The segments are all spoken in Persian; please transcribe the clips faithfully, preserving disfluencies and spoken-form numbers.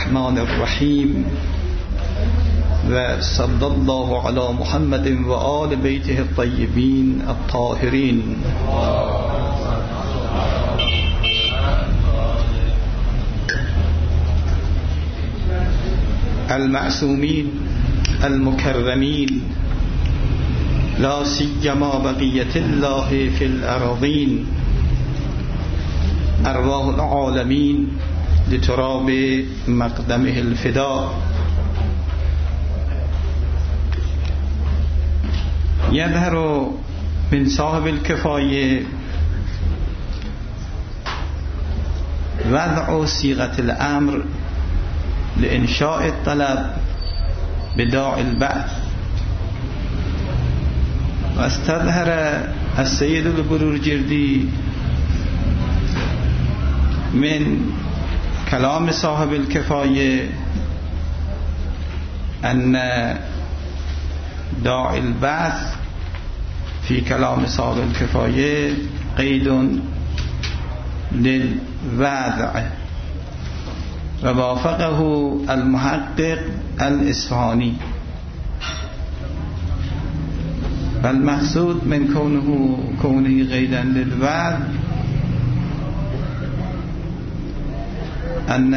الرحمن الرحیم و صلی الله علی محمد و آل بیته الطیبین الطاهرین. المعصومین المکرمین لا سیما بقیة الله فی الأراضین ارواح العالمین لتراب مقدمه الفدا. یظهر من صاحب الکفایه وضع صيغة الامر لانشاء الطلب بداع البعث، واستظهر السيد البروجردي من كلام صاحب الكفاية أن داعي البعث في كلام صاحب الكفاية قيد للوضع، ووافقه المحقق الإصفهاني. فالمقصود من كونه كونه قيدا للوضع أن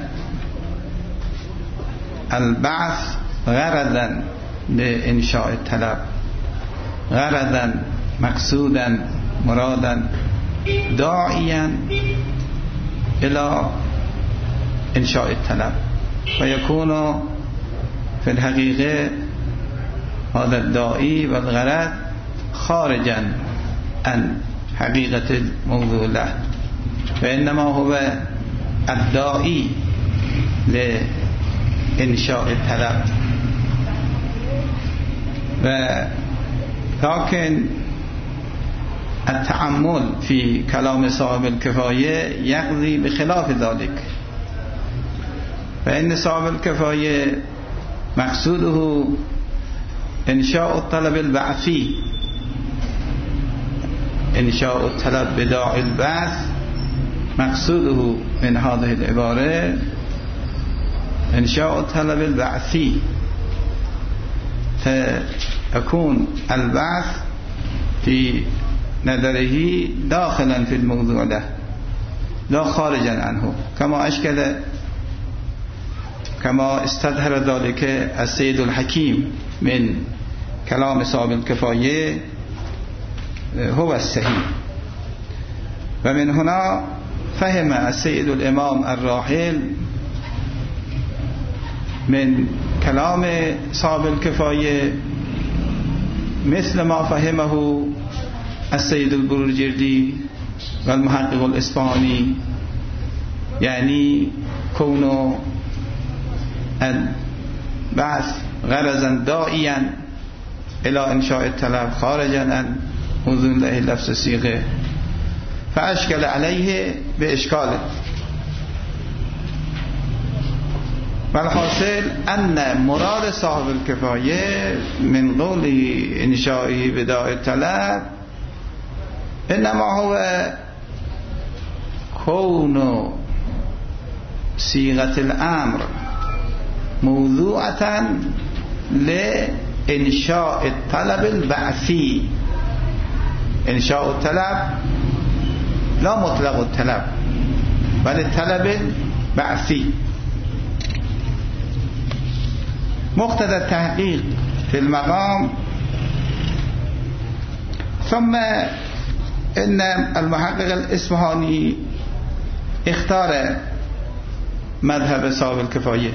البعث غرضا لإنشاء الطلب، غرضا مقصودا مرادا داعيا إلى إنشاء الطلب، فيكون في الحقيقة هذا الداعي والغرض خارجا عن حقيقة الموضوع له، فإنما هو الداعي لإنشاء الطلب. ولكن التأمل في كلام صاحب الكفاية يقضي بخلاف ذلك، فإن صاحب الكفاية مقصوده إنشاء الطلب البعثي، إنشاء الطلب بداع البعث، مقصوده من هذه العبارة إنشاء الطلب البعثي، فيكون البعث في نظره داخلا في الموضوع له لا خارجا عنه، كما أشكل كما استظهر ذلك السيد الحكيم من كلام صاحب الكفاية هو الصحيح. ومن هنا فهم السيد الإمام الراحل من كلام صاحب الكفاية مثل ما فهمه السيد البروجردي والمحقق الإصفهاني، يعني كونه البعث غرضا داعيا إلى إنشاء الطلب خارجا عن موضوع له لفظ الصيغة، فأشكل عليه بإشكاله. والحاصل أن مراد صاحب الكفاية من قوله إنشائه بداع الطلب إنما هو كون صيغة الأمر موضوعة لإنشاء الطلب البعثي. إنشاء الطلب لا مطلق الطلب بل الطلب البعثي. مقتضى التحقيق في المقام. ثم إن المحقق الإصفهاني اختار مذهب صاحب الكفاية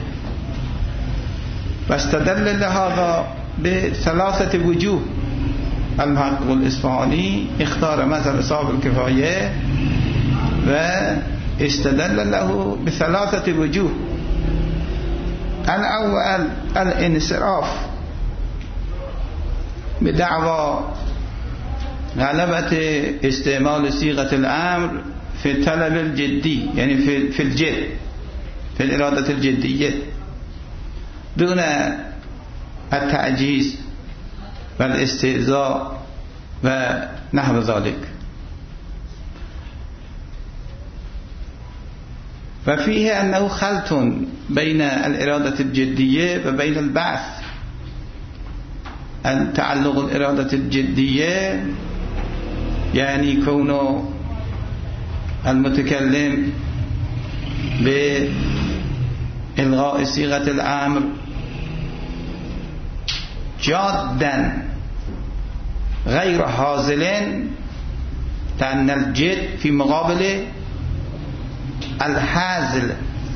واستدل لهذا بثلاثة وجوه. المحقق الإصفهاني اختار مذهب صاحب الكفاية واستدل له بثلاثة وجوه. الأول الانصراف بدعوى غلبة استعمال صيغة الأمر في الطلب الجدي، يعني في في الجد، في الإرادة الجدية، دون التعجيز والاستهزاء ونحو ذلك. و فيه أنه خلط بين الإرادة الجدية وبين البعث. أن تعلق الإرادة الجدية يعني كون المتكلم بإلغاء صيغة الأمر جادا غير حاصل، لأن الجد في مقابل الحازل،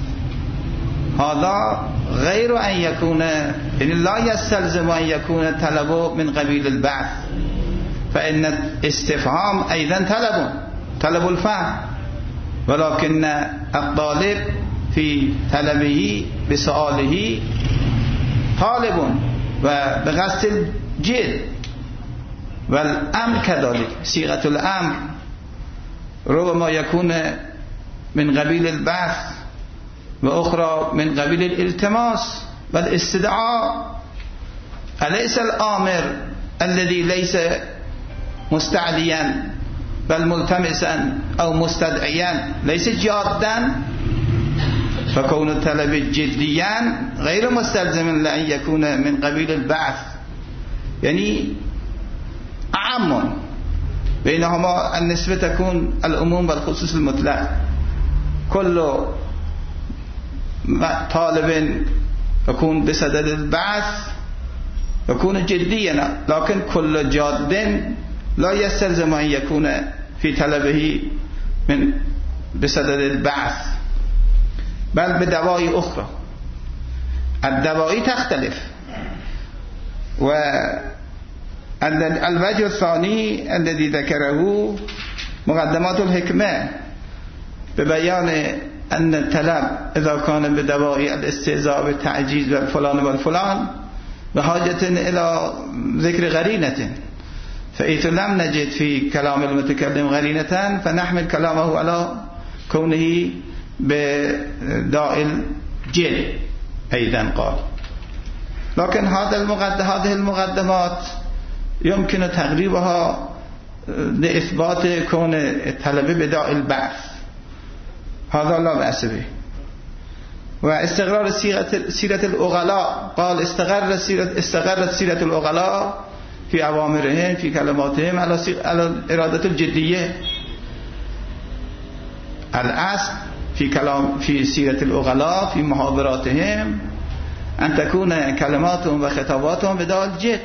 هذا غير أن يكون، يعني لا يستلزم أن يكون طلبه من قبيل البعث، فإن الاستفهام أيضا طلب طلب الفهم، ولكن الطالب في طلبه بسؤاله طالب وبقصد الجد. والأمر كذلك، صيغة الأمر ربما يكون من قبيل البعث وأخرى من قبيل الالتماس والاستدعاء. أليس الآمر الذي ليس مستعليا بل ملتمسا أو مستدعيا ليس جادا؟ فكون الطلب جديا غير مستلزم لأن يكون من قبيل البعث، يعني أعم، بينهما النسبة تكون العموم والخصوص المطلق. كل طالب يكون بصدد البعث يكون جديا، لكن كل جاد لا يستلزم أن يكون في طلبه من بصدد البعث، بل بدواعي أخرى. الدواعي تختلف. والوجه الثاني الذي ذكره مقدمات الحكمة ببيان أن الطلب إذا كان بدواعي الاستهزاء والتعجيز والفلان والفلان بحاجة إلى ذكر قرينة، فإذا لم نجد في كلام المتكلم قرينة فنحمل كلامه على كونه بداء الجد أيضا قال. لكن هذا المقدم هذه المقدمات يمكن تقريبها لإثبات كون الطلب بداء البعث، هذا لا بأس به. واستقرار سيرة الأغلاء، قال استقرت سيرة استقرت سيرة الأغلاء في أوامرهم في كلماتهم على على الإرادة الجدية. الأصل في كلام في سيرة الأغلاء في محاضراتهم أن تكون كلماتهم وخطاباتهم بداء الجد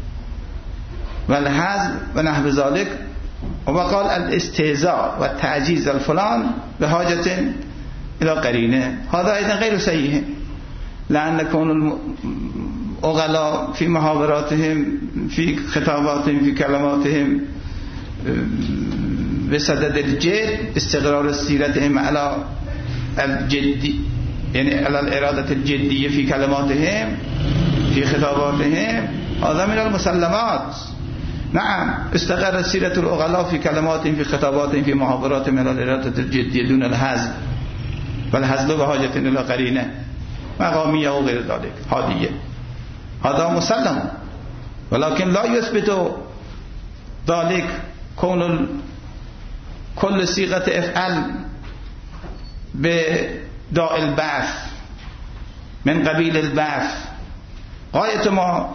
والحزم ونحو ذلك. وقال الاستهزاء والتعجيز الفلان بحاجة إلى قرينة، هذا أيضا غير صحيح، لأن كون الأغلاء في محاضراتهم في خطاباتهم في كلماتهم بصدد الجد استقرار سيرتهم على الجد، يعني على الإرادة الجدية في كلماتهم في خطاباتهم، هذا من المسلمات. نعم استقرت سيرة الأغلاء في كلماتهم في خطاباتهم في محاضراتهم على الإرادة الجدية دون الهزل، والهزل بحاجة إلى قرينة مقامية وغير ذلك هادية، هذا مسلم. ولكن لا يثبت ذلك كون كل صيغة افعل بداء البعث من قبيل البعث. غاية ما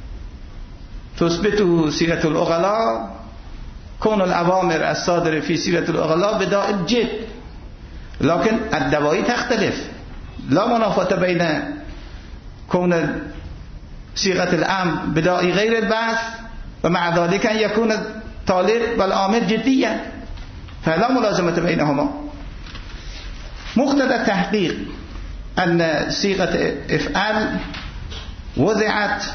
تثبته سيرة الأغلاء كون الأوامر الصادرة في سيرة الأغلاء بداء الجد، لكن الدواعي تختلف. لا منافاة بين كون صيغة الأمر بداء غير البعث ومع ذلك أن يكون الطالب والآمر جديا، فلا ملازمة بينهما. مقتضى التحقيق أن صيغة افعل وضعت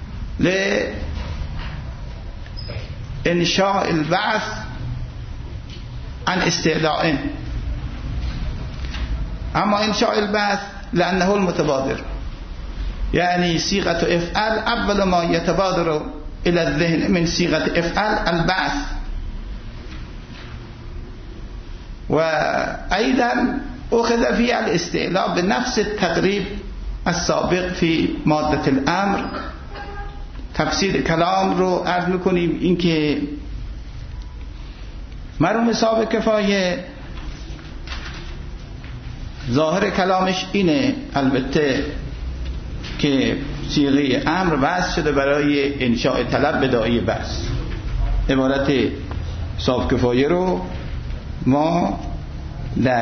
لإنشاء البعث عن استعلاء، أما إنشاء البعث لأنه المتبادر، يعني صيغة افعل أول ما يتبادر إلى الذهن من صيغة افعل البعث. وأيضا أخذ فيها الاستعلاء بنفس التقريب السابق في مادة الأمر. تفسیر کلام رو عرض میکنیم اینکه مرحوم صاحب کفایه ظاهر کلامش اینه البته که صیغه امر وضع شده برای انشاء طلب به داعی بس. عبارت صاف کفایه رو ما در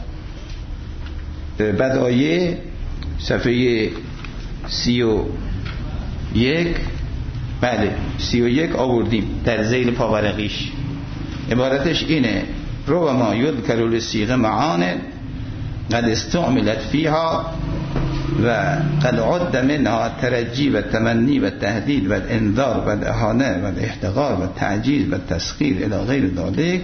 بدایه صفحه سی و یک بله سی و یک آوردیم در ذیل پاورقیش. عبارتش اینه: رو ما یذکر للصیغه معان قد استعملت فیها و قد عد منها الترجی و التمنی و التهدید و الانذار و الاهانه و الاحتقار و التعجیز و التسخیر الی غیر ذلك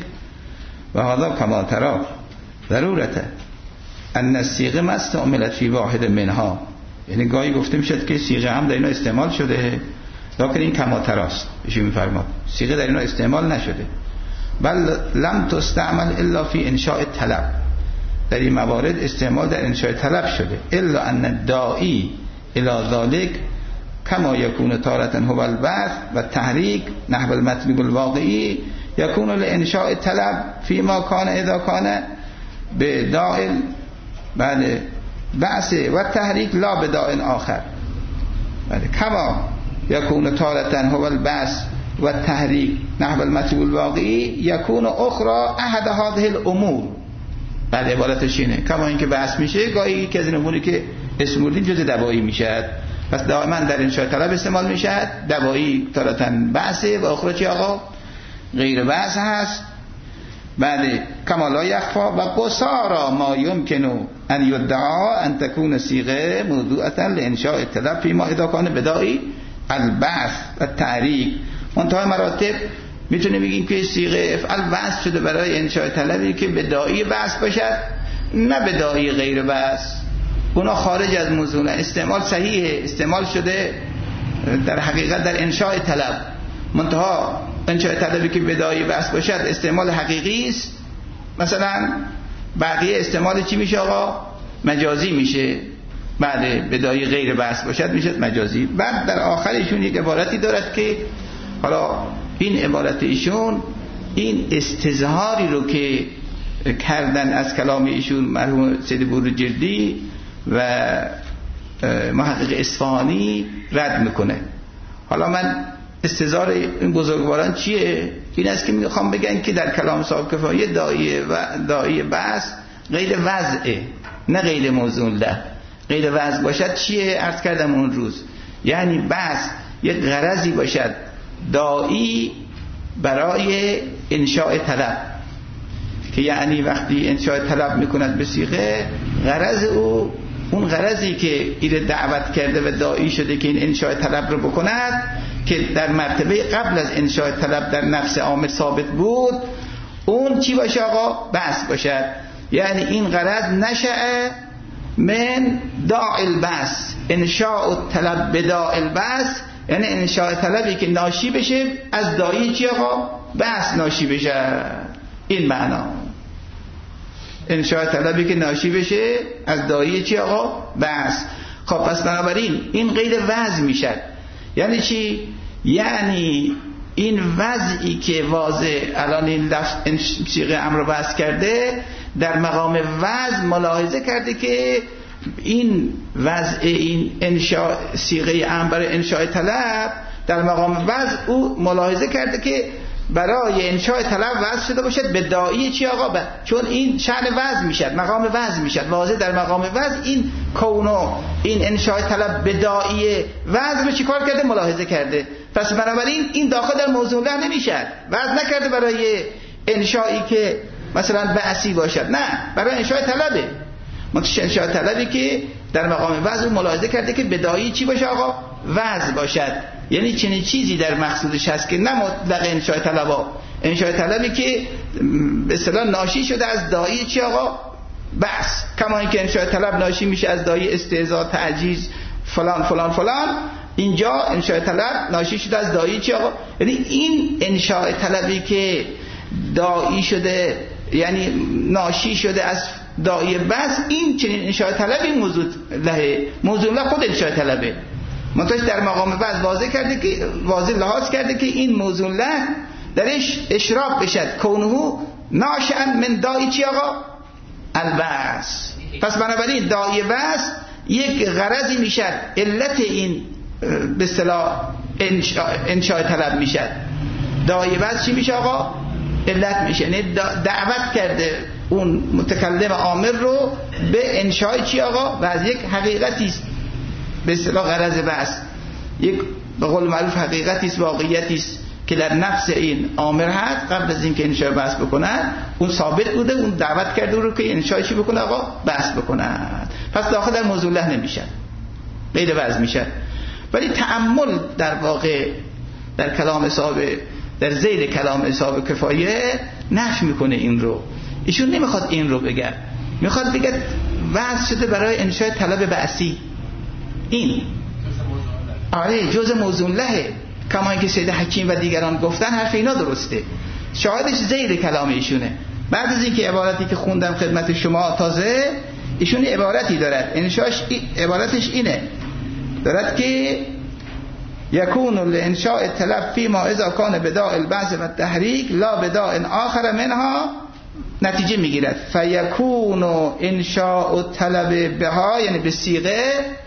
و هذا کما ترى ضرورته ان الصیغه ما استعملت فی واحد منها. یعنی گاهی گفته میشد که صیغه هم در اینا استعمال شده، لکن این کما تراست. ایشون میفرماد صیغه در اینا استعمال نشده، بل لم تستعمل الا فی انشاء طلب. در این موارد استعمال در انشاء طلب شده. الا ان الداعی الی ذلك کما یکون تارة هو البعث و تحریک نحو المطلوب الواقعی یکون لانشاء طلب فيما کان اذا کان بداء بعد بعث و تحریک لا بداء آخر. بعد کما یکون تارة هو البعث و تحریک نحو المطلوب الواقعی یکون اخرى احد هذه الامور. بعد عبارتش اینه: کما اینکه بحث میشه گاهی که از این اموری که اسم بردیم جز دوایی میشد، پس دائما در انشاء طلب استعمال میشد. دوایی تارتن بحثه و اخرى چی آقا؟ غیر بحث هست. بعد کما لا یخفا و قصارا ما یمکن ان یدعا ان تکون صیغه موضوعه لانشاء طلب فيما اذا کان بدائی البعث و تحریک. منتهای مراتب میتونه بگیم که صیغه افعل بحث شده برای انشاء طلبی که بدائی بحث باشد، نه بدائی غیر بحث. اونا خارج از موضوع استعمال صحیحه، استعمال شده در حقیقت در انشاء طلب. منتها انشاء طلبی که بدائی بحث باشد استعمال حقیقی است. مثلا بقیه استعمال چی میشه آقا؟ مجازی میشه. بعد بدائی غیر بحث باشد میشه مجازی. بعد در آخرشون یک عبارتی دارد که حالا این عبارت ایشون این استظهاری رو که کردن از کلام ایشون مرحوم سید بروجردی و محقق اصفهانی رد میکنه. حالا من استظهار این بزرگواران چیه؟ این است که میخوام بگن که در کلام صاحب کفایه داعی و داعی بحث غیر وضعه، نه غیر موضوع له. غیر وضع باشد چیه؟ عرض کردم اون روز، یعنی بحث یک غرضی باشد داعی برای انشاء طلب، که یعنی وقتی انشاء طلب میکند به صیغه، غرض او اون غرضی که این دعوت کرده و داعی شده که این انشاء طلب رو بکند، که در مرتبه قبل از انشاء طلب در نفس عامل ثابت بود، اون چی باشه آقا؟ بحث باشد. یعنی این غرض نشأ من داع البحث، انشاء طلب بداع البحث، یعنی انشاء طلبی که ناشی بشه از داعی چی آقا؟ بحث ناشی بشه. این معنا انشاء طلبی که ناشی بشه از داعی چی آقا؟ بحث. خب پس بنابراین این غیر وضع میشد. یعنی چی؟ یعنی این وضعی که واضح الان این لفظ صیغه امر رو بحث کرده، در مقام وضع ملاحظه کرده که این وضع این انشاء صیغه امر برای انشاء طلب در مقام وضع او ملاحظه کرده که برای انشاء طلب وضع شده باشد به داعی چی آقا؟ با. چون این شأن وضع میشد، مقام وضع میشد، واضح در مقام وضع این کونو این انشاء طلب به داعی وضع رو چی کار کرده؟ ملاحظه کرده. پس بنابراین این داخل در موضوع له نمیشد، وضع نکرده برای انشائی که مثلا بحثی باشد، نه، برای انشاء طلبه. منتش انشاء طلبی که در مقام وضع ملاحظه کرده که به داعی چی باشه آقا؟ وضع باشد. یعنی چنین چیزی در مقصودش هست که نه مطلق انشاء طلبا، انشاء طلبی که به اصطلاح ناشی شده از داعی چی آقا؟ بحث. کما اینکه انشاء طلب ناشی میشه از داعی استهزاء، تعجیز، فلان فلان فلان، اینجا انشاء طلب ناشی شده از داعی چی آقا؟ یعنی این انشاء طلبی که داعی شده، یعنی ناشی شده از داعی بحث، این چنین انشاء طلبی موضوع له، موضوع له خود انشاء طلبه. منتش در مقام بعض واضح کرده که واضح لحاظ کرده که این موضوع له درش اشراف بشد کونه ناشئا من داعی چی آقا؟ البعث. پس بنابراین داعی وصل یک غرضی میشد، علت این به اصطلاح انشاء, انشاء طلب میشد. داعی وصل چی میشه آقا؟ علت میشه، یعنی دعوت کرده اون متکلم آمر رو به انشاء چی آقا؟ و از یک حقیقتی است به اصطلاح غرض وصل، یک به قول معروف حقیقتی است، واقعیتی است که در نفس این آمر هست. قبل از اینکه انشاء بحث بکنن اون ثابت بوده، اون دعوت کرده رو که انشاء چی بکنه آقا؟ بحث بکنن. پس داخل در موضوع له نمیشن، غیر وضع میشن. ولی تأمل در واقع در کلام صاحب، در ذیل کلام صاحب کفایه نفی میکنه این رو. ایشون نمیخواد این رو بگه، میخواد بگه وضع شده برای انشاء طلب بعثی. این آره جز موضوع لهه، کما اینکه سید حکیم و دیگران گفتن حرف اینا درسته. شاهدش ذیل کلام ایشونه. بعد از اینکه عبارتی که خوندم خدمت شما تازه، ایشون عبارتی دارد، انشاءش عبارتش اینه، دارد که یکون لانشاء طلب فی ما اذا کان بداء البعث و التحریک لا بداء آخر منها، نتیجه میگیرد فیکون انشاء طلب بها، یعنی به صیغه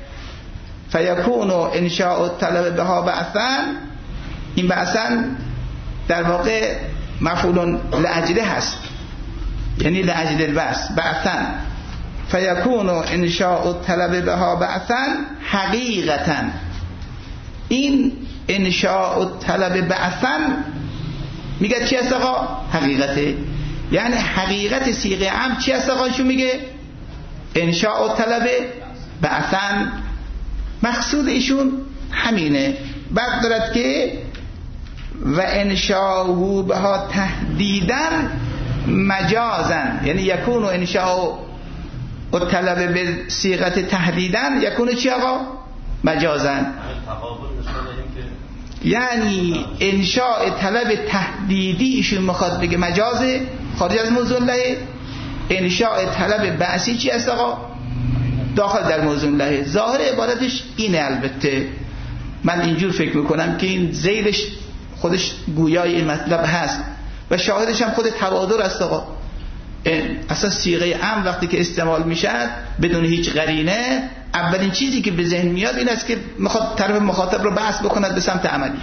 فیکون انشاء طلب بها بعثا. این بعثا در واقع مفعول لاجله هست، یعنی لاجل البعث بعثا. فیکون انشاء طلب بها بعثا حقیقتا. این انشاء طلب بعثا میگه چی است آقا؟ حقیقته. یعنی حقیقت صیغه عام چی است آقا؟ شو میگه انشاء طلب بعثا. مقصود ایشون همینه. بعد دارد که و انشاءه بها تهدیدن مجازن، یعنی یکون انشاء طلب به صیغه تهدیدن یکون چی آقا؟ مجازن. یعنی انشاء طلب تهدیدی ایشون میخواد بگه مجازه، خارج از موضوع له. انشاء طلب بعثی چی است آقا؟ داخل در موضوع له. ظاهر عبارتش اینه. البته من اینجور فکر میکنم که این ذیلش خودش گویای این مطلب هست و شاهدش هم خود توادر است آقا. اصلا صیغه عام وقتی که استعمال میشد بدون هیچ قرینه، اولین چیزی که به ذهن میاد این است که میخواد طرف مخاطب رو بحث بکند به سمت عملی،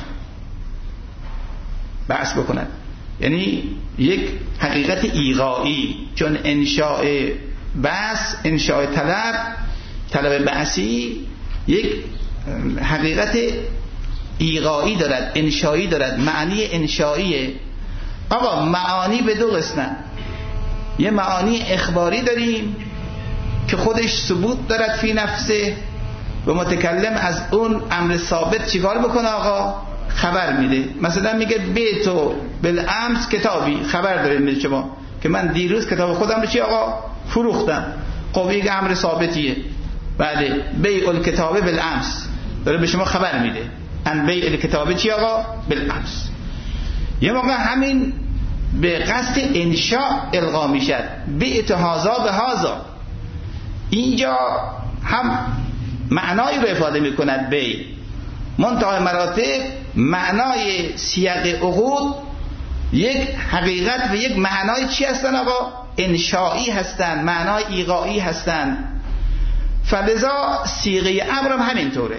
بحث بکند، یعنی یک حقیقت ایغایی. چون انشاء بحث، انشاء طلب، طلب بحثی یک حقیقت ایغایی دارد، انشایی دارد، معنی انشاییه. آقا معانی به دو قسمه، یه معانی اخباری داریم که خودش ثبوت دارد فی نفسه و متکلم از اون امر ثابت چیکار بکنه آقا؟ خبر میده. مثلا میگه بیتو بالامس کتابی، خبر داره میده شما که من دیروز کتاب خودم رو چی آقا؟ فروختم. خب یک امر ثابتیه. بله، بیع الکتاب بالامس داره به شما خبر میده. ان بیع الکتاب چی آقا؟ بالامس. یه موقع همین به قصد انشاء القا میشد، بیعت هازا به هازا. اینجا هم معنای رو افاده میکند بیع، منتهی مراتب معنای سیاق عقود یک حقیقت و یک معنای چی هستن آقا؟ انشایی هستن، معنای ایغایی هستن. فلذا صیغه امر هم همینطوره،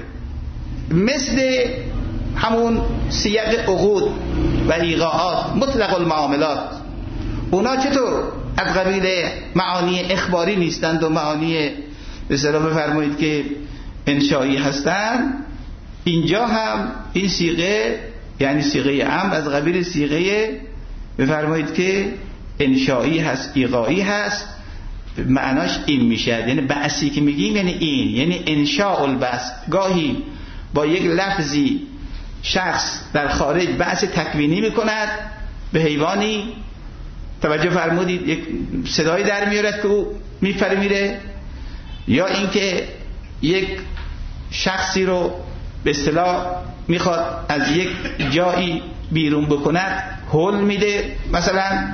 مثل همون سیاق عقود و ایغاءات مطلق المعاملات. اونا چطور از قبیل معانی اخباری نیستند و معانی به اصطلاح بفرمایید که انشایی هستند، اینجا هم این صیغه یعنی صیغه عام از قبیل صیغه بفرمایید که انشایی هست، ایغایی هست. معناش این میشه، یعنی بعثی که میگیم یعنی این، یعنی انشاء البعث. گاهی با یک لفظی شخص در خارج بعث تکوینی میکند به حیوانی، توجه فرمودید، یک صدایی در میارد که او میپره میره، یا اینکه یک شخصی رو به اصطلاح میخواد از یک جایی بیرون بکند، هول میده مثلا،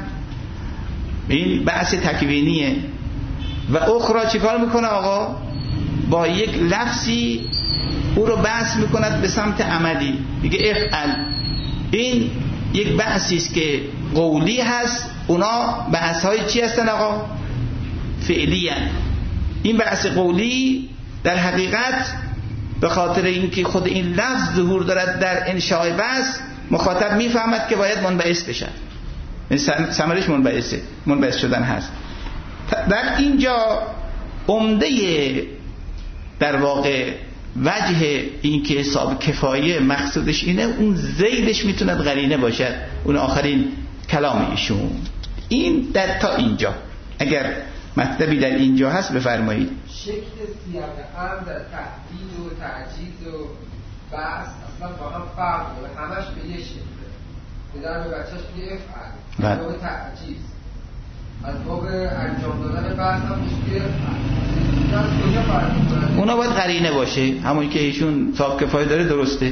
این بعث تکوینیه. و اخرى چیکار میکنه آقا؟ با یک لفظی او رو بحث میکند به سمت عملی، میگه افعل. این یک بحثی است که قولی هست. اونا بحث های چی هستن آقا؟ فعلی هستن. این بحث قولی در حقیقت به خاطر اینکه خود این لفظ ظهور دارد در انشاء بحث، مخاطب میفهمد که باید منبعث بشن، ثمرش منبعثه، منبعث شدن هست. در اینجا عمده در واقع وجه این که حساب کفایه مقصودش اینه، اون زیدش میتوند قرینه باشد، اون آخرین کلام ایشون. این در تا اینجا اگر مطلبی در اینجا هست بفرمایید. شکل سیاق هم در تهدید و تعجیز و بحث اصلا با هم فرق داره، همش به یه شکله. میدارم به بچهش به افعال از باب تعجیز، از باب انجام دادن بحث هم میشه به افعال. اونا باید قرینه باشه، همون که ایشون حساب کفایه داره درسته.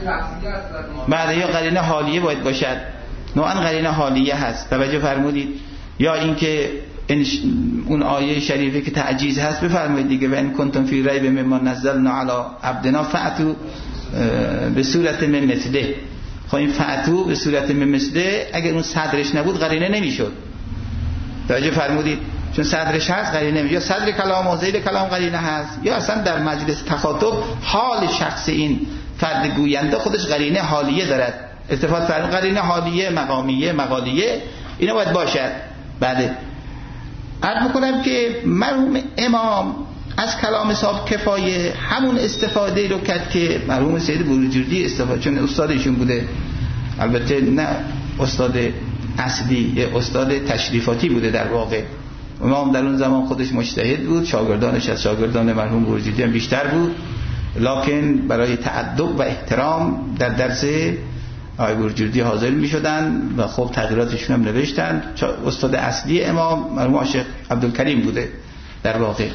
بله، یا قرینه حالیه باید باشد. نوعا قرینه حالیه هست، توجه فرمودید. یا اینکه اون آیه شریفه که تعجیز هست بفرمایید دیگه، و ان کنتم فی ریب مما نزلنا علی عبدنا فأتوا به صورت من مثله. خب این فأتوا به صورت من مثله اگر اون صدرش نبود قرینه نمیشد، توجه فرمودید، چون صدرش هست قرینه نمیشه. یا صدر کلام و ذیل کلام قرینه هست، یا اصلا در مجلس تخاطب حال شخص این فرد گوینده خودش قرینه حالیه دارد. التفات فرمود قرینه حالیه، مقامیه، مقالیه، اینا باید باشد. بله، عرض میکنم که مرحوم امام از کلام حساب کفایه همون استفاده رو کرد که مرحوم سید بروجردی استفاده، چون استاد ایشون بوده، البته نه استاد اصلی، یه استاد تشریفاتی بوده. در واقع امام در اون زمان خودش مجتهد بود، شاگردانش از شاگردان مرحوم بروجردی هم بیشتر بود، لکن برای تأدب و احترام در درس آقای بروجردی حاضر می شدن و خب تغییراتشون هم نوشتن. استاد اصلی امام مرحوم شیخ عبدالکریم بوده در واقع.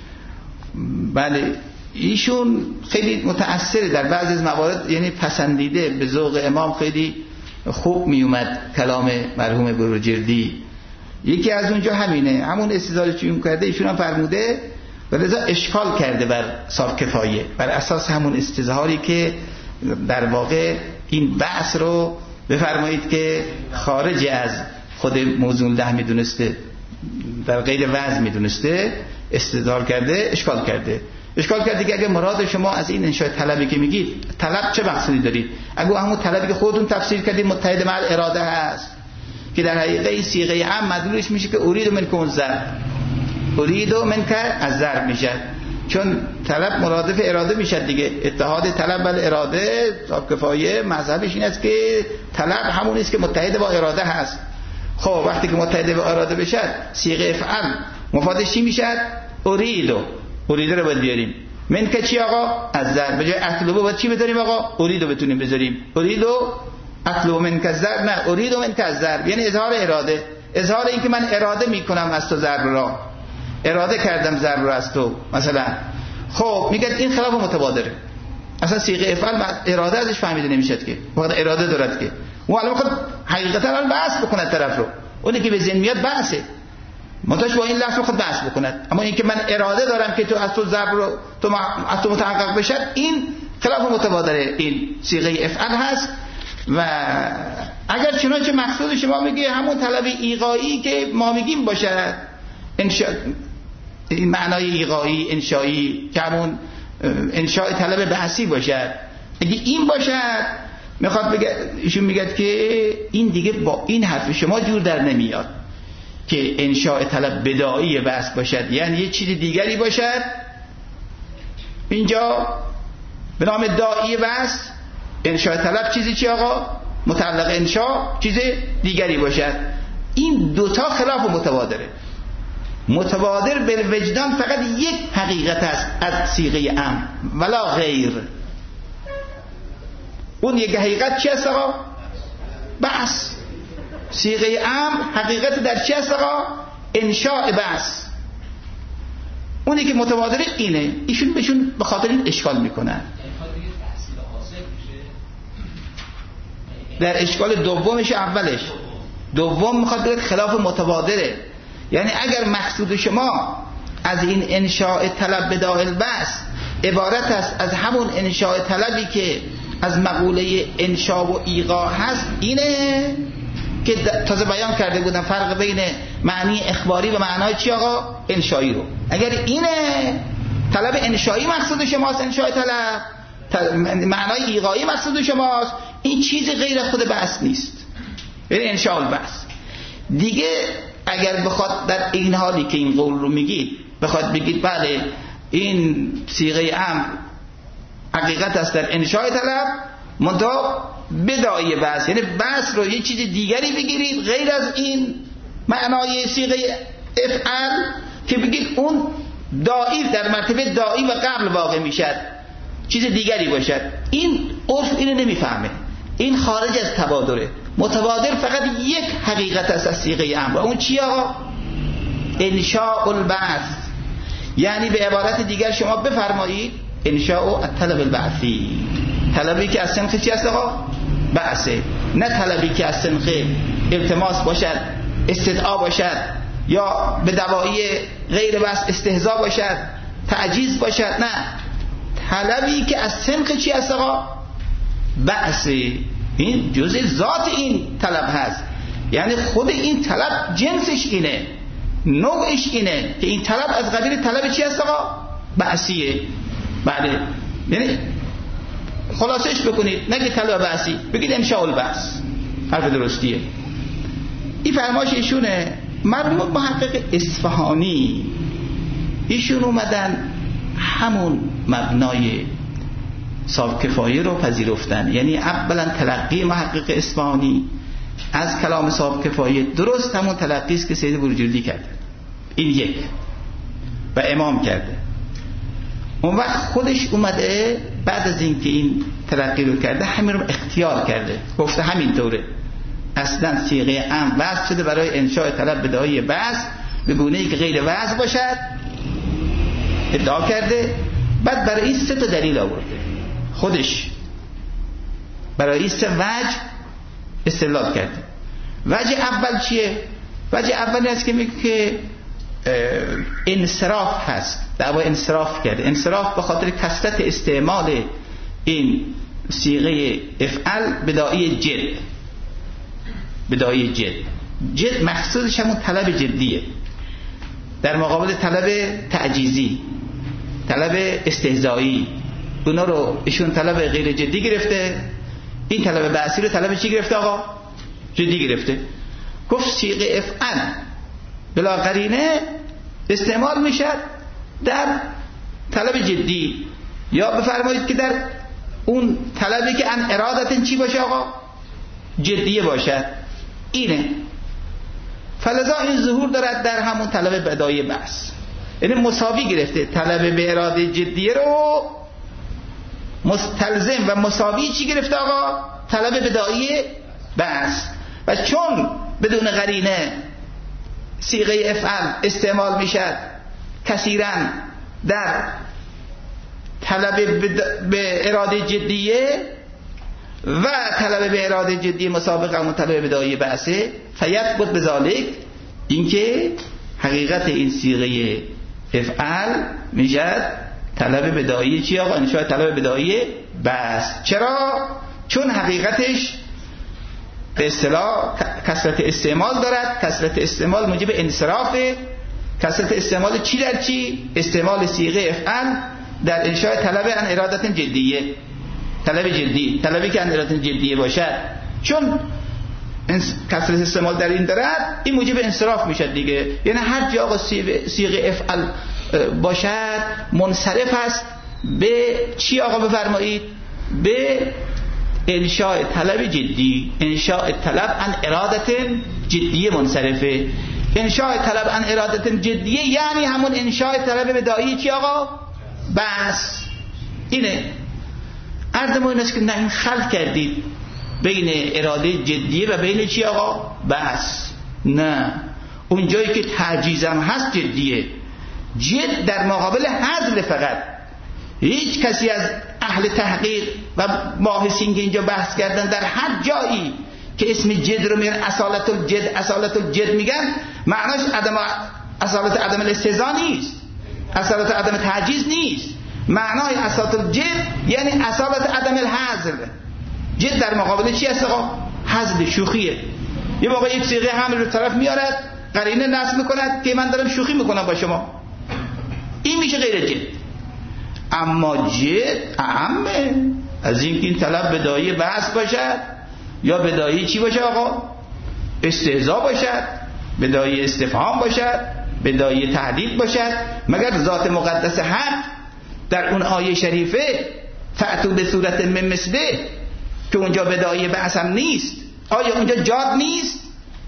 بله، ایشون خیلی متأثر در بعضی از موارد، یعنی پسندیده، به ذوق امام خیلی خوب می اومد کلام مرحوم بروجردی. یکی از اونجا همینه، همون استدلالی که اون کرده ایشون هم فرموده و لذا اشکال کرده بر صاحب کفایه، بر اساس همون استظهاری که در واقع این بحث رو بفرمایید که خارج از خود موضوع ده میدونسته، در غیر وضع میدونسته، استدلال کرده، اشکال کرده. اشکال کرده که اگه مراد شما از این انشاء طلبی که میگید، طلب چه مقصودی دارید؟ اگه همون طلبی که خودتون تفسیر کردید متحد مع اراده هست، که در حقیقت صیغه عام مدلولش میشه که ارید منکم الزر، ارید منک الزر میشه، چون طلب مرادف اراده میشه دیگه. اتحاد طلب و اراده صاحب کفایه مذهبش این است که طلب همون است که متحد با اراده هست. خب وقتی که متحد با اراده بشه، صیغه افعل مفادش چی میشه؟ اریدو، اریدو رو باید بیاریم. من که چی آقا؟ از زر، به جای اطلبو باید چی بذاریم آقا؟ اریدو بتونیم بذاریم. اریدو اطلبو من که زر، نه اریدو من که زر، یعنی اظهار اراده، اظهار این که من اراده میکنم از تو زر را، اراده کردم ضرب رو از تو مثلا. خب میگه این خلاف متبادره، اصلا صيغه افعال اراده ازش فهمیده نمیشه که فقط اراده دارد که اون الان میخواد حقیقتا الان بحث بکنه طرف رو، اونی که به ذهن میاد بحثه، منتش با این لفظ خود بحث بکند. اما این که من اراده دارم که تو از تو ضرب رو تو از تو متحقق بشه، این خلاف متبادره، این صيغه افعال هست. و اگر چنانچه مقصود شما میگه همون طلب ایقایی که ما میگیم باشه، انشاء این معنای ایقایی انشایی که همون انشاء طلب بحثی باشد، اگه این باشد میخواد بگه، ایشون میگه که این دیگه با این حرف شما جور در نمیاد که انشاء طلب بدائی بحث باشد، یعنی یه چیز دیگری باشد اینجا به نام دائی بحث. انشاء طلب چیزی چی آقا؟ متعلق انشاء چیز دیگری باشد. این دوتا خلاف متبادره. متبادر بالوجدان فقط یک حقیقت است از صيغه ام ولا غیر. اون یک حقیقت چی است آقا؟ بحث. صيغه ام حقیقت در چی است آقا؟ انشاء بحث. اونی که متبادر اینه، ایشون بهشون به خاطر این اشکال میکنن. در اشکال دومش اولش دوم میخواد بگه خلاف متبادره، یعنی اگر مقصود شما از این انشاء طلب بداء البحث عبارت است از همون انشاء طلبی که از مقوله انشاء و ایقاع هست، اینه که تازه بیان کرده بودم فرق بین معنی اخباری و معنای چی آقا؟ انشایی رو. اگر اینه طلب انشایی مقصود شماست، انشای طلب معنای ایقایی مقصود شماست، این چیز غیر خود بحث نیست، یعنی انشاء البحث دیگه. اگر بخواد در این حالی که این قول رو میگید بخواد بگید بله این صیغه امر حقیقت است در انشاء طلب منتها بدایی بحث، یعنی بحث رو یه چیز دیگری بگیرید غیر از این معنای صیغه افعل که بگید اون دائی در مرتبه دائی و قبل واقع میشد، چیز دیگری باشد. این عرف اینو نمیفهمه، این خارج از تبادره. متبادر فقط یک حقیقت است از صیغه امر، اون چیه آقا؟ انشاء البعث. یعنی به عبارت دیگر شما بفرمایید انشاء الطلب البعثی، طلبی که از سنخ چی است آقا؟ بعثه، نه طلبی که از سنخ التماس باشد، استدعا باشد، یا به دوایی غیر بس استهزاء باشد، تعجیز باشد، نه، طلبی که از سنخ چی است آقا؟ بعثه. این جزء ذات این طلب هست، یعنی خود این طلب جنسش اینه، نوعش اینه که این طلب از قبیل طلب چی است آقا؟ بعثیه. بله، یعنی خلاصش بکنید، نگید طلب بعثی، بگید انشاء البعث، حرف درستیه. این فرمایش ایشونه. مرحوم محقق اصفهانی ایشون اومدن همون مبنای صاحب کفایه رو پذیرفتن، یعنی اولا تلقی محقق اصفهانی از کلام صاحب کفایه درست همون تلقی است که سید بروجردی کرده، این یک، و امام کرده. اون وقت خودش اومده بعد از اینکه این تلقی رو کرده همین رو اختیار کرده، گفته همینطوره، اصلا صیغه امر وضع شده برای انشاء طلب بدایی بعث به گونه‌ای که غیر وضع باشد، ادعا کرده. بعد برای این سه تا دلیل آورده خودش، برای این سه وجه استدلال کرده. وجه اول چیه؟ وجه اول است که میگه که انصراف هست، دعوا انصراف کرده. انصراف به خاطر کثرت استعمال این صیغه افعل بدایی جد، بدایی جد. جد مقصودش همون طلب جدیه در مقابل طلب تعجیزی، طلب استهزایی. اونا رو ایشون طلب غیر جدی گرفته، این طلب بعثی رو طلب چی گرفته آقا؟ جدی گرفته. گفت صیغه افعل بلا قرینه استعمال میشد در طلب جدی، یا بفرمایید که در اون طلبی که ان ارادتن چی باشه آقا؟ جدیه باشد. اینه فلذا این ظهور دارد در همون طلب بدایی بحث، یعنی مساوی گرفته طلب به اراده جدیه رو مستلزم و مساوی چی گرفته آقا؟ طلب بدایی بحث. و چون بدون قرینه صیغه افعل استعمال میشد کثیرا در طلب به اراده جدیه و طلب به اراده جدی مسابق همون طلب بدایی بحثه، فیثبت بذالک، اینکه حقیقت این صیغه افعل میشد طلب بدایی چی آقا؟ انشاء طلب بدایی بحث. چرا؟ چون حقیقتش به اصطلاح کثرت استعمال دارد. کثرت استعمال موجب انصرافه. کثرت استعمال چی در چی؟ استعمال صیغه افعل در انشاء طلب ان ارادت جدیه، طلب جدی، طلبی که ان ارادت جدیه باشد. چون کثرت استعمال در این دارد، این موجب انصراف میشد دیگه. یعنی هر جا آقا صیغه افعل باشد منصرف است به چی آقا؟ بفرمایید به انشاء طلب جدی. انشاء طلب ان ارادت جدیه منصرفه. انشاء طلب ان ارادت جدیه یعنی همون انشاء طلب بدایی چی آقا؟ بس اینه. عرض ما این است که نه، این خلط کردید بین اراده جدیه و بین چی آقا؟ بس. نه، اون جایی که تعجیزم هست جدیه. جد در مقابل حذف فقط. هیچ کسی از اهل تحقیق و باحثین که اینجا بحث کردن در هر جایی که اسم جد رو میگن اصالت الجد اصالت الجد میگن، معناش عدم اصالت عدم الاستهزاء نیست، اصالت عدم تعجیز نیست. معنای اصالت الجد یعنی اصالت عدم الحذف. جد در مقابل چی است آقا؟ حذف، شوخیه. یه موقع یک صیغه حمل رو طرف میارد قرینه نصب میکند که من دارم شوخی میکنم با شما، این میشه غیر جد. اما جد اعمه از این که این طلب بدایی بحث باشد یا بدایی چی باشه آقا؟ استهزاء باشد، بدایی استفهام باشد، بدایی تهدید باشد. مگر ذات مقدس حق در اون آیه شریفه فأتوا به صورت من مثله که اونجا بدایی بحث هم نیست، آیا اونجا جاد نیست؟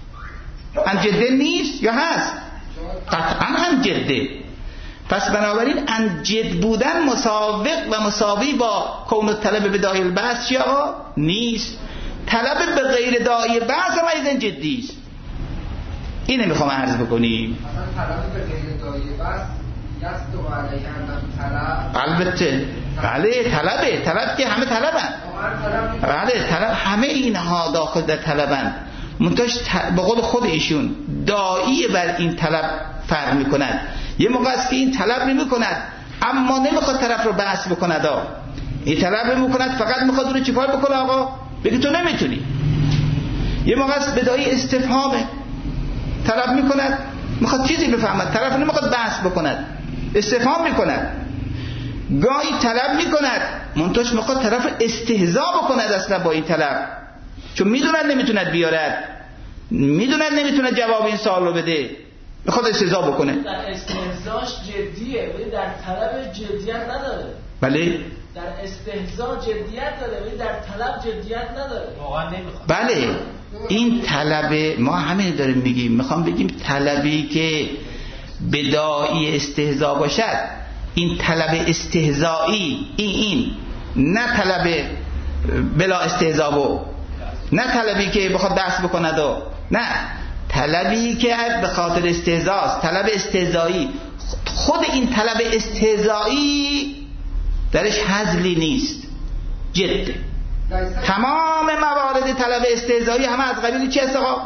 ان جده نیست یا هست؟ قطعا هم جده. پس بنابراین ان جد بودن مساوق و مساوی با کون طلب به داعی البحث چی آقا؟ نیست. طلب به غیر داعی بحث هم ایزن جدی است. اینه میخوام عرض بکنیم. مثلا طلب به غیر داعی بحث یستو علیه انم طلب. البته بله طلبه، طلب که همه طلبن. بله طلب، همه اینها داخل در طلبن. منتاش به قول خود ایشون داعی بر این طلب فرق میکند. یه موقع است که این طلب نمیکند اما نمیخواد طرف رو بحث بکند آقا. این طلب نمیکند فقط میخواد اون رو چیکار بکنه آقا؟ بگی تو نمیتونی. یه موقع است به داعی استفهامه، طلب میکند میخواد چیزی بفهمد، طرف نمیخواد بحث بکند، استفهام میکند. گاهی طلب میکند منتاش میخواد طرف استهزاء بکند اصلا با این طلب، چون میدونن نمیتوند بیارد، میدونن نمیتونه جواب این سوال رو بده، میخواد استهزاء بکنه. در استهزاش جدیه ولی در طلب جدیت نداره. بله در استهزاء جدیت داره ولی در طلب جدیت نداره. واقعا نمیخواد. بله این طلب ما همین داریم میگیم، میخوام بگیم طلبی که بداعی استهزاء باشد، این طلب استهزایی، این این نه طلب بلا استهزاء و نه طلبی که بخواد بحث بکند و نه طلبی که به خاطر استهزاست، طلب استهزایی. خود این طلب استهزایی درش هزلی نیست، جده. تمام موارد طلب استهزایی همه از قبیل چی است آقا؟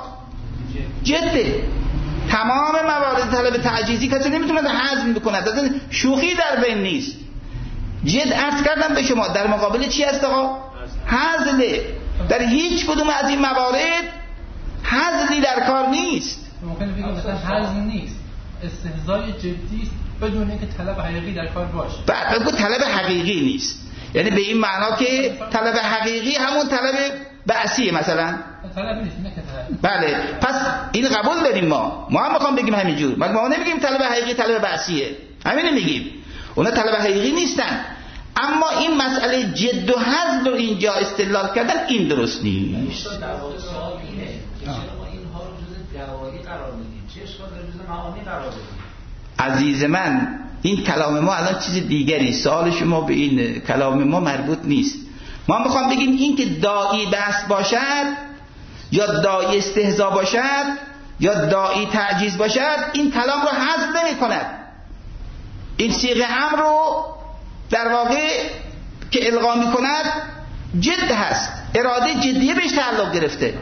جده. تمام موارد طلب تعجیزی کسی نمیتونه هضم بکند، اصلا شوخی در بین نیست. جد عرض کردم به شما در مقابل چی است آقا؟ هزله. در هیچ کدوم از این موارد هزلی در کار نیست. ممکنه بگیم مثلا هزل نیست، استهزای جدی است بدون اینکه طلب حقیقی در کار باشه. بعد بگو طلب حقیقی نیست، یعنی به این معنا که طلب حقیقی همون طلب بعثیه مثلا. طلب نیست، نه که طلب. بله پس این قبول داریم ما. ما هم میخوام بگیم همینجور. مگه ما نمیگیم طلب حقیقی طلب بعثیه؟ همین میگیم. اونا طلب حقیقی نیستن. اما این مسئله جد و هزل رو اینجا استدلال کردن این درست نیست. عزیز من این کلام ما الان چیز دیگری، سوال شما به این کلام ما مربوط نیست. ما میخوام بگیم این که داعی بحث باشد یا داعی استهزاء باشد یا داعی تعجیز باشد این کلام رو حذف نمی کند. این صیغه امر رو در واقع که القا می کند جد هست، اراده جدیه بهش تعلق گرفته.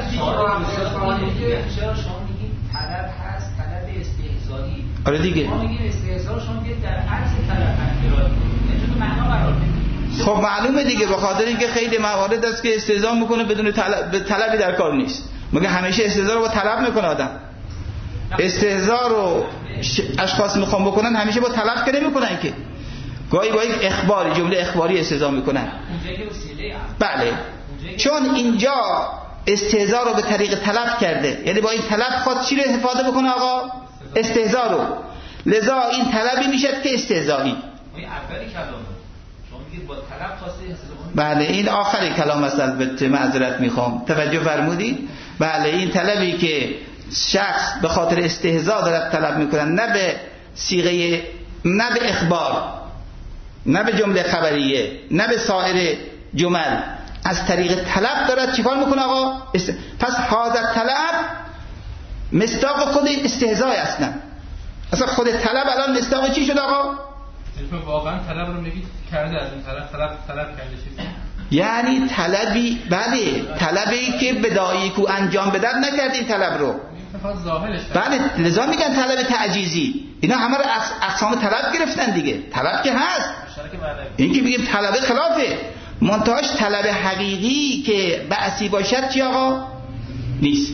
آره دیگه. ما میگیم استهزاء، شما میگید در عکس طلب اراده. اینجوری معنا قرار میگیره. خب معلومه دیگه، به خاطر اینکه خیلی موارد است که استهزاء میکنه بدون طلب، به طلبی در کار نیست. مگه همیشه استهزاء رو با طلب میکنه آدم؟ استهزاء رو اشخاص میخوام بکنن همیشه با طلب که نمیکنن که. گاهی با یک اخباری، جمله اخباری استهزاء میکنن. بله. چون اینجا استهزاء رو به طریق طلب کرده، یعنی با این طلب خود چی رو استفاده بکنه آقا؟ استهزاء رو. لذا این طلبی میشد که استهزایی. این اولی کلامه. شما میگید با طلب خواسته استهزاء. بله این آخری کلام است، البته معذرت میخوام. توجه فرمودید؟ بله این طلبی که شخص به خاطر استهزاء دارد طلب میکنن، نه به صیغه، نه به اخبار، نه به جمله خبریه، نه به سایر جمل، از طریق طلب دارد چیکار میکنه آقا؟ است... پس حاضر طلب مصداق خود استهزاء اصلا. اصلا خود طلب الان مصداق چی شد آقا؟ واقعا طلب رو میگید کرده از این طرف طلب طلب کرده چیزی. یعنی طلبی، بله طلبی که بدایی کو انجام بدن نکرد این طلب رو. بله لذا میگن طلب تعجیزی. اینا همه رو اقسام طلب گرفتن دیگه. طلب که هست. این که بگیم طلب خلافه. منتهاش طلب حقیقی که بعثی باشد چی آقا؟ نیست.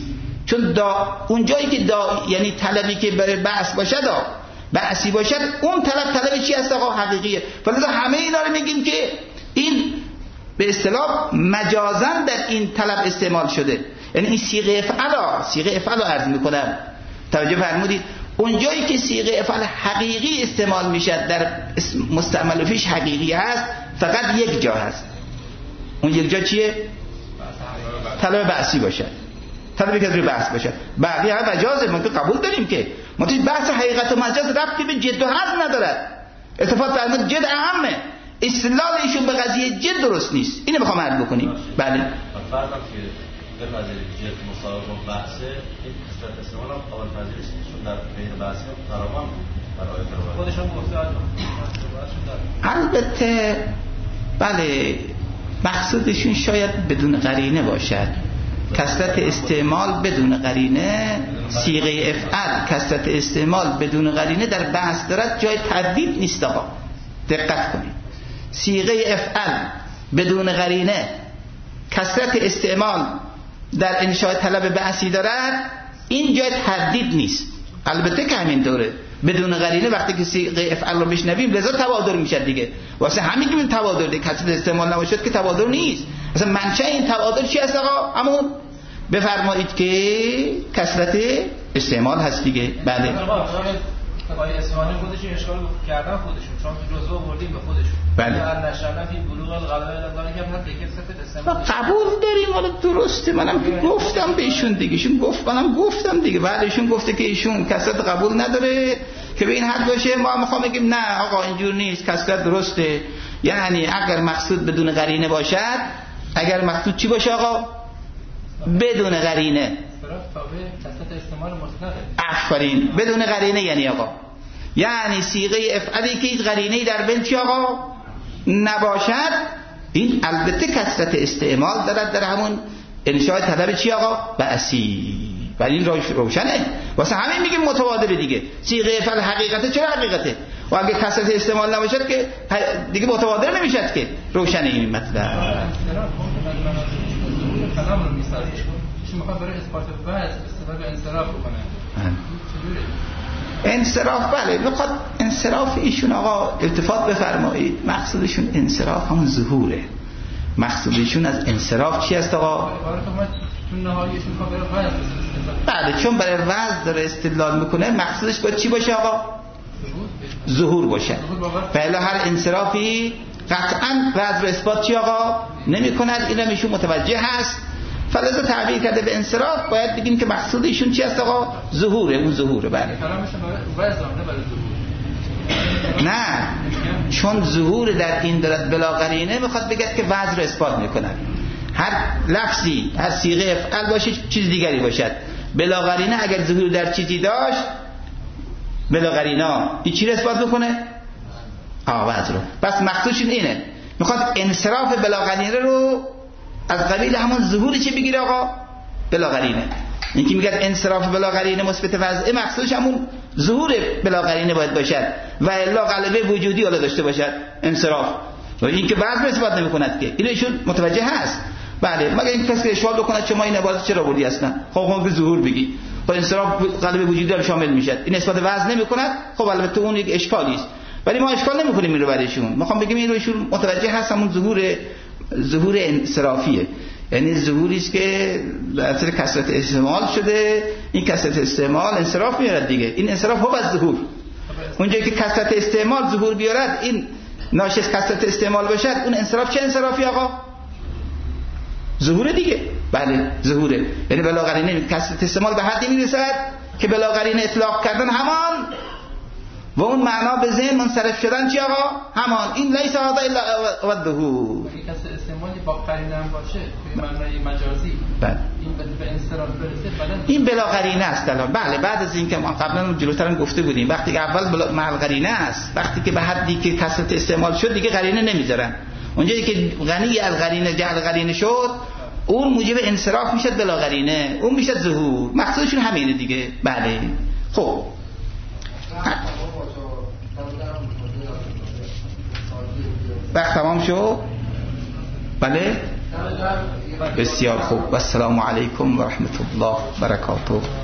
چون دا اون جایی که دا یعنی طلبی که برای بحث باشه دا بحثی باشد، اون طلب طلب چی هست آقا؟ حقیقیه. فلذا همه اینا رو میگیم که این به اصطلاح مجازاً در این طلب استعمال شده. یعنی این صیغه افعال صیغه افعال رو عرض میکنم، توجه فرمودید. اون جایی که صیغه افعال حقیقی استعمال میشه در مستعمل فیش حقیقی هست، فقط یک جا هست. اون یک جا چیه؟ طلب بحثی باشه، طلبی که روی بحث باشه. بقیه ها مجازه، ما که قبول داریم که منتها بحث حقیقت و مجاز ربطی به جد و حذف ندارد. اتفاق فرمود جد اهمه، استدلال ایشون به قضیه جد درست نیست. اینو میخوام عرض بکنیم. بله فرضاً که به قضیه جد مساوی با بحثه، این قسمت استعمال هم قابل پذیریش چون در بین بحثی فراوان برای فراوان خودشون گفته. البته بله مقصودشون شاید بدون قرینه باشد. کثرت استعمال بدون قرینه، صیغه افعال کثرت استعمال بدون قرینه در بحث دارد، جای تردید نیست. آقا دقت کنید، صیغه افعال بدون قرینه کثرت استعمال در انشاء طلب بحثی دارد، این جای تردید نیست. البته که همین طوره، بدون قرینه وقتی که صیغه افعال رو بشنویم لذا تبادر میشه دیگه. واسه همین که این تبادر دیگه کثرت استعمال نباشد که تبادر نیست. مثلا منشأ این تبادر چی هست آقا؟ همون بفرمایید که کثرت استعمال هست دیگه. بله آقای اصفهانی خودشون اشکال کردن خودشون، چون تو جزء آوردیم به خودشون. بله. در نشأت این بلوغ الغلبه داره که حد کثرت استعمال قبول داریم. حالا درسته، منم گفتم بهشون دیگه، ایشون گفت منم گفتم دیگه. بعد ایشون گفته که ایشون کثرت قبول نداره که به این حد باشه. ما میخوام بگیم نه آقا اینجور نیست، کثرت درسته. یعنی اگر مقصود بدون قرینه باشد، اگر مقصود چی باشه آقا؟ بدون قرینه. آفرین، بدون قرینه یعنی آقا، یعنی صیغه افعالی که هیچ قرینه‌ای در بین چی آقا نباشد، این البته کثرت استعمال دارد در همون انشاء طلب چی آقا؟ بحثی. ولی این روشنه، واسه همین میگیم متبادل دیگه. صیغه افعال حقیقته، چرا حقیقته؟ و اگه کثرت استعمال نباشد که دیگه متبادل نمیشد که. روشنه این مطلب. کلام رو میسازه چون میخواد برای اثبات بحث استفاده انصراف بکنه. انصراف بله میخواد انصراف ایشون آقا التفات بفرمایید، مقصودشون انصراف همون ظهوره. مقصودشون از انصراف چی است آقا؟ بله چون برای وضع داره استدلال میکنه، مقصودش باید چی باشه آقا؟ ظهور باشه. بله هر انصرافی قطعاً وضع رو اثبات چی آقا نمی کند. این هم ایشون متوجه هست، فلذا تعبیر کرده به انصراف. باید بگیم که مقصود ایشون چی است آقا؟ ظهوره. اون ظهوره. بله نه چون ظهور در این دارد بلا قرینه، میخواد بگه که وضع رو اثبات میکند. هر لفظی هر صیغه افعال باشه چیز دیگری باشد، بلا قرینه اگر ظهور در چیزی داشت بلا قرینه این چی رو اثبات میکنه؟ آواز رو. پس مقصودشون اینه، میخواد انصراف بلا قرینه رو از قبیل همون ظهور چی بگیره آقا؟ بلا قرینه. این که میگه انصراف بلا قرینه مثبت وضعه، مقصودش همون ظهور بلا قرینه باید باشد و الا غلبه وجودی حالا داشته باشد انصراف. و این که بعض اثبات نمیکند که. اینو ایشون متوجه هست. بله مگر این کسی اشکال بکنه چه ما این عبارت چرا بردی اصلا؟ خب ما که ظهور بگی خب انصراف غلبه وجودی رو شامل میشه، این اثبات وضع نمیکند. خب البته اون یک اشکالی است، ولی ما اشکال نمی‌کنیم این رو برایشون. میخوام بگم این رو ایشون متوجه هست همون ظهور ظهور انصرافیه، یعنی ظهوری است که در اثر کثرت استعمال شده. این کثرت استعمال انصراف میارد دیگه. این انصراف هو از ظهور. اونجایی که کثرت استعمال ظهور بیارد، این ناشی از کثرت استعمال باشد، اون انصراف چه انصرافی آقا؟ ظهور دیگه. بله ظهوره، یعنی بلا قرینه کثرت استعمال به حدی میرسد که بلا قرینه اطلاق کردن همان و اون معنا به ذهن منصرف شدن چی آقا؟ همان. این لیس هذا الا وضعه. این کس استعمالی با قرینه هم باشه به معنای مجازی. بله. این به انصراف برسه بعدن این بلا قرینه است الان. بله بعد از اینکه ما قبلا جلوتر هم گفته بودیم وقتی که اول بلا مع قرینه است، وقتی که به حدی که کثرت استعمال شد دیگه قرینه نمیذارن. اونجایی که غنی از قرینه جعل قرینه شد، اون موجب انصراف میشد بلا قرینه، اون میشد ظهور. مقصودشون همینه دیگه. بله خب وقت تمام شد. بله بسیار خوب. و السلام علیکم و رحمت الله و برکاته.